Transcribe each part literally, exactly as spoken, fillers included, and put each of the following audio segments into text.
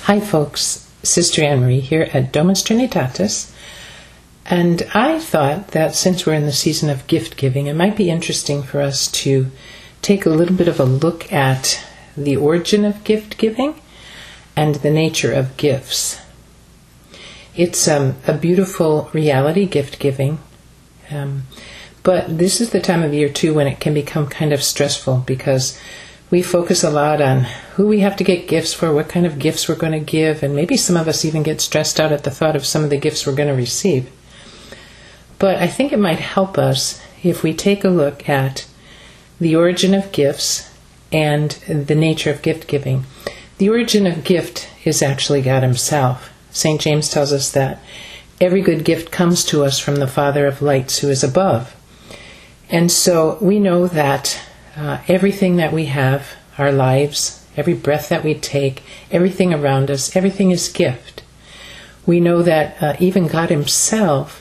Hi folks, Sister Anne Marie here at Domus Trinitatis, and I thought that since we're in the season of gift giving, it might be interesting for us to take a little bit of a look at the origin of gift giving and the nature of gifts. It's um, a beautiful reality, gift giving, um, but this is the time of year too when it can become kind of stressful because we focus a lot on who we have to get gifts for, what kind of gifts we're going to give, and maybe some of us even get stressed out at the thought of some of the gifts we're going to receive. But I think it might help us if we take a look at the origin of gifts and the nature of gift giving. The origin of gift is actually God Himself. Saint James tells us that every good gift comes to us from the Father of lights who is above. And so we know that Uh, everything that we have, our lives, every breath that we take, everything around us, everything is gift. We know that uh, even God Himself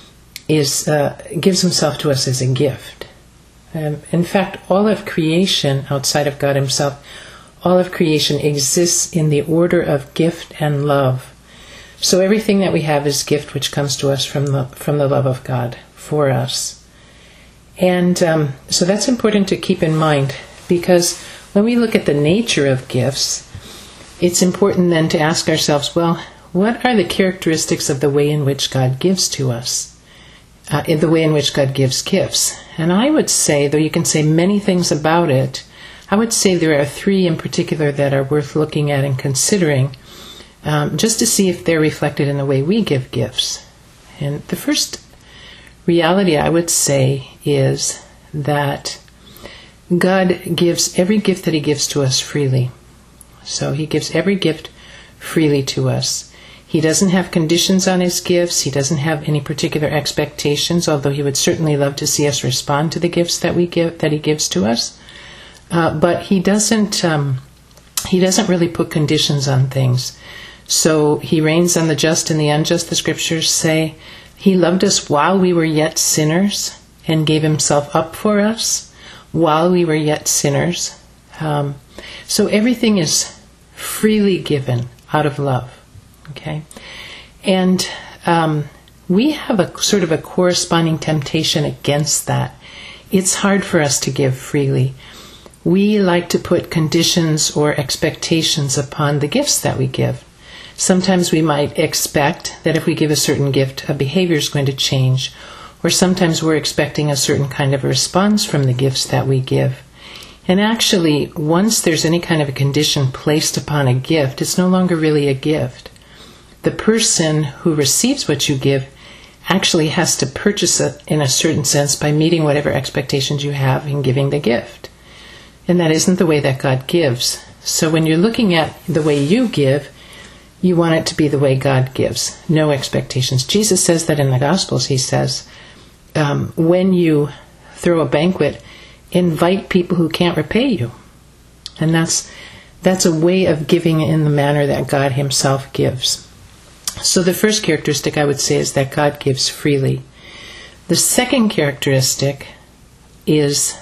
is uh, gives Himself to us as a gift. Um, in fact, all of creation outside of God Himself, all of creation exists in the order of gift and love. So everything that we have is gift which comes to us from the, from the love of God for us. And um, so that's important to keep in mind, because when we look at the nature of gifts, it's important then to ask ourselves, well, what are the characteristics of the way in which God gives to us, uh, in the way in which God gives gifts? And I would say, though you can say many things about it, I would say there are three in particular that are worth looking at and considering, um, just to see if they're reflected in the way we give gifts. And the first reality, I would say, is that God gives every gift that He gives to us freely. So He gives every gift freely to us. He doesn't have conditions on His gifts. He doesn't have any particular expectations, although He would certainly love to see us respond to the gifts that we give, that He gives to us. Uh, but He doesn't. Um, he doesn't really put conditions on things. So He reigns on the just and the unjust. The Scriptures say He loved us while we were yet sinners and gave Himself up for us while we were yet sinners. Um, so everything is freely given out of love. Okay, and um, we have a sort of a corresponding temptation against that. It's hard for us to give freely. We like to put conditions or expectations upon the gifts that we give. Sometimes we might expect that if we give a certain gift, a behavior is going to change. Or sometimes we're expecting a certain kind of a response from the gifts that we give. And actually, once there's any kind of a condition placed upon a gift, it's no longer really a gift. The person who receives what you give actually has to purchase it in a certain sense by meeting whatever expectations you have in giving the gift. And that isn't the way that God gives. So when you're looking at the way you give, you want it to be the way God gives. No expectations. Jesus says that in the Gospels. He says, um, when you throw a banquet, invite people who can't repay you. And that's that's a way of giving in the manner that God Himself gives. So the first characteristic I would say is that God gives freely. The second characteristic is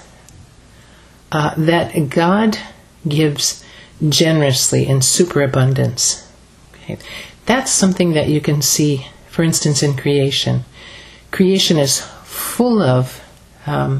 uh, that God gives generously in superabundance. That's something that you can see, for instance, in creation. Creation is full of um,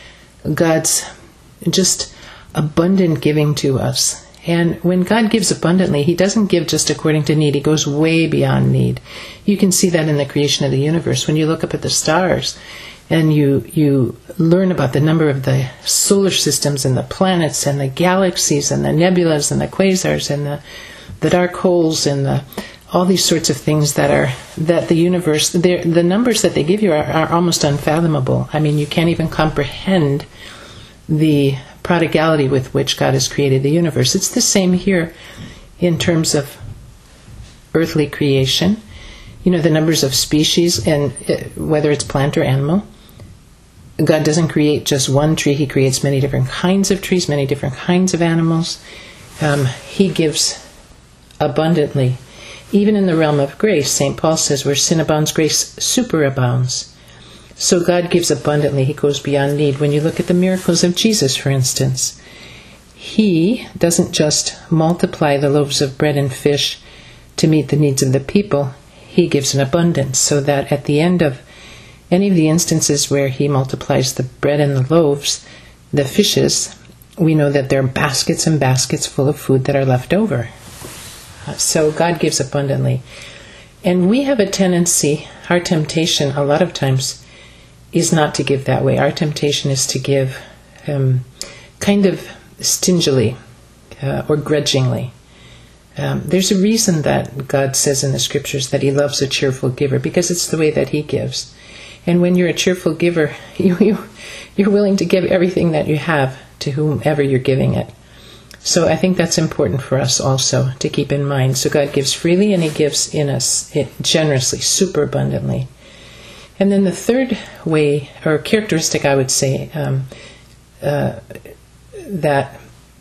God's just abundant giving to us. And when God gives abundantly, He doesn't give just according to need. He goes way beyond need. You can see that in the creation of the universe. When you look up at the stars and you, you learn about the number of the solar systems and the planets and the galaxies and the nebulas and the quasars and the the dark holes and the, all these sorts of things that are that the universe, the numbers that they give you are, are almost unfathomable. I mean, you can't even comprehend the prodigality with which God has created the universe. It's the same here in terms of earthly creation. You know, the numbers of species, and whether it's plant or animal. God doesn't create just one tree. He creates many different kinds of trees, many different kinds of animals. Um, he gives abundantly. Even in the realm of grace, Saint Paul says, where sin abounds, grace superabounds. So God gives abundantly. He goes beyond need. When you look at the miracles of Jesus, for instance, He doesn't just multiply the loaves of bread and fish to meet the needs of the people. He gives an abundance, so that at the end of any of the instances where he multiplies the bread and the loaves, the fishes, we know that there are baskets and baskets full of food that are left over. So God gives abundantly. And we have a tendency, our temptation a lot of times is not to give that way. Our temptation is to give um, kind of stingily uh, or grudgingly. Um, there's a reason that God says in the scriptures that he loves a cheerful giver, because it's the way that he gives. And when you're a cheerful giver, you, you, you're willing to give everything that you have to whomever you're giving it. So I think that's important for us also to keep in mind. So God gives freely, and he gives in us it generously, super abundantly. And then the third way, or characteristic, I would say, um, uh, that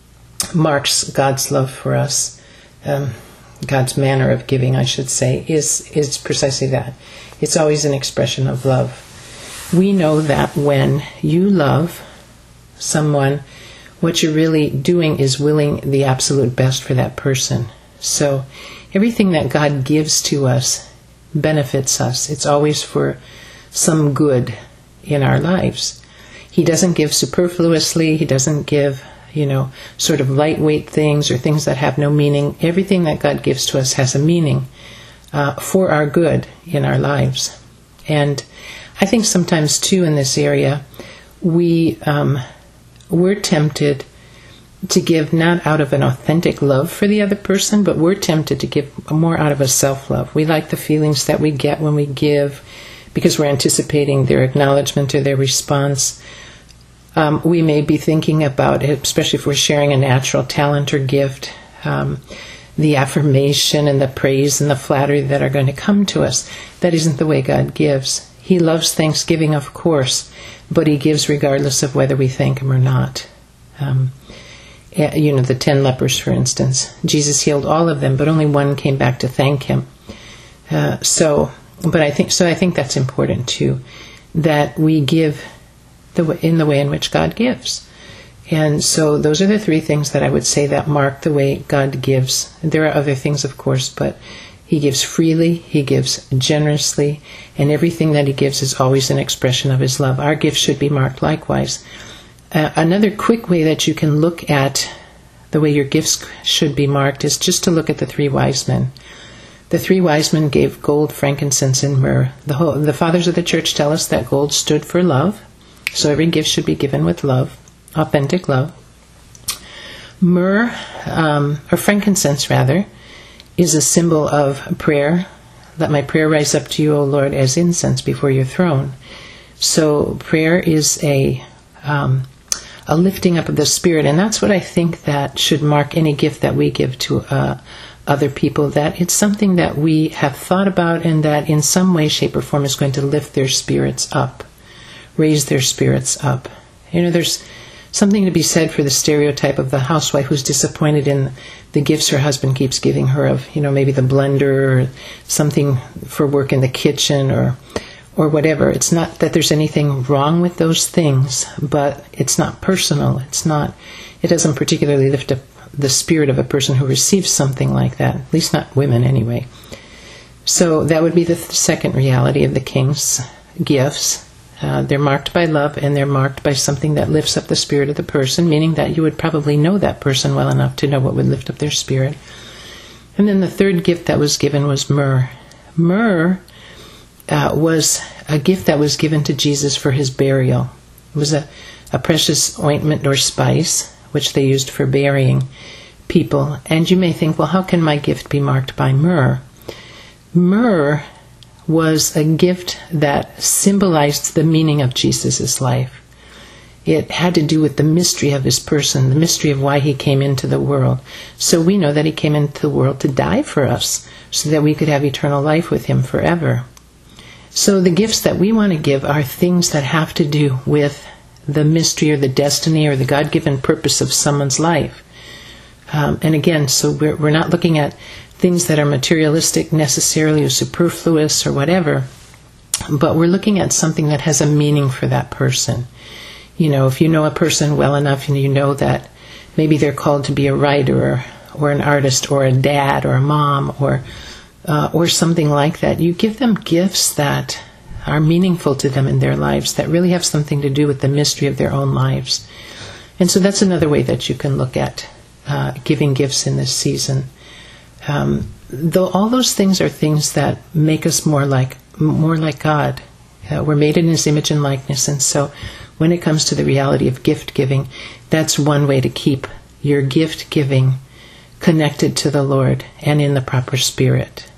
marks God's love for us, um, God's manner of giving, I should say, is, is precisely that. It's always an expression of love. We know that when you love someone, what you're really doing is willing the absolute best for that person. So everything that God gives to us benefits us. It's always for some good in our lives. He doesn't give superfluously. He doesn't give, you know, sort of lightweight things or things that have no meaning. Everything that God gives to us has a meaning uh, for our good in our lives. And I think sometimes, too, in this area, we... Um, we're tempted to give not out of an authentic love for the other person, but we're tempted to give more out of a self-love. We like the feelings that we get when we give because we're anticipating their acknowledgement or their response. Um, we may be thinking about, especially if we're sharing a natural talent or gift, um, the affirmation and the praise and the flattery that are going to come to us. That isn't the way God gives. He loves thanksgiving, of course, but he gives regardless of whether we thank him or not. Um, you know, the ten lepers, for instance. Jesus healed all of them, but only one came back to thank him. Uh, so, but I think so. I think that's important too, that we give the in the way in which God gives. And so, those are the three things that I would say that mark the way God gives. There are other things, of course, but he gives freely, he gives generously, and everything that he gives is always an expression of his love. Our gifts should be marked likewise. Uh, another quick way that you can look at the way your gifts should be marked is just to look at the three wise men. The three wise men gave gold, frankincense, and myrrh. The, whole, the fathers of the church tell us that gold stood for love, so every gift should be given with love, authentic love. Myrrh, um, or frankincense rather, is a symbol of prayer. Let my prayer rise up to you, O Lord, as incense before your throne. So prayer is a um, a lifting up of the spirit, and that's what I think that should mark any gift that we give to uh, other people, that it's something that we have thought about and that in some way, shape, or form is going to lift their spirits up, raise their spirits up. You know, there's something to be said for the stereotype of the housewife who's disappointed in the gifts her husband keeps giving her of, you know, maybe the blender or something for work in the kitchen or or whatever. It's not that there's anything wrong with those things, but it's not personal. It's not, it doesn't particularly lift up the spirit of a person who receives something like that, at least not women anyway. So that would be the th- second reality of the king's gifts. Uh, they're marked by love, and they're marked by something that lifts up the spirit of the person, meaning that you would probably know that person well enough to know what would lift up their spirit. And then the third gift that was given was myrrh. Myrrh uh, was a gift that was given to Jesus for his burial. It was a, a precious ointment or spice, which they used for burying people. And you may think, well, how can my gift be marked by myrrh? Myrrh was a gift that symbolized the meaning of Jesus' life. It had to do with the mystery of his person, the mystery of why he came into the world. So we know that he came into the world to die for us, so that we could have eternal life with him forever. So the gifts that we want to give are things that have to do with the mystery or the destiny or the God-given purpose of someone's life. Um, and again, so we're, we're not looking at things that are materialistic necessarily or superfluous or whatever, but we're looking at something that has a meaning for that person. You know, if you know a person well enough and you know that maybe they're called to be a writer or, or an artist or a dad or a mom or uh, or something like that. You give them gifts that are meaningful to them in their lives, that really have something to do with the mystery of their own lives. And so that's another way that you can look at uh, giving gifts in this season. Um, though all those things are things that make us more like more like God. Uh, we're made in His image and likeness, and so when it comes to the reality of gift giving, that's one way to keep your gift giving connected to the Lord and in the proper spirit.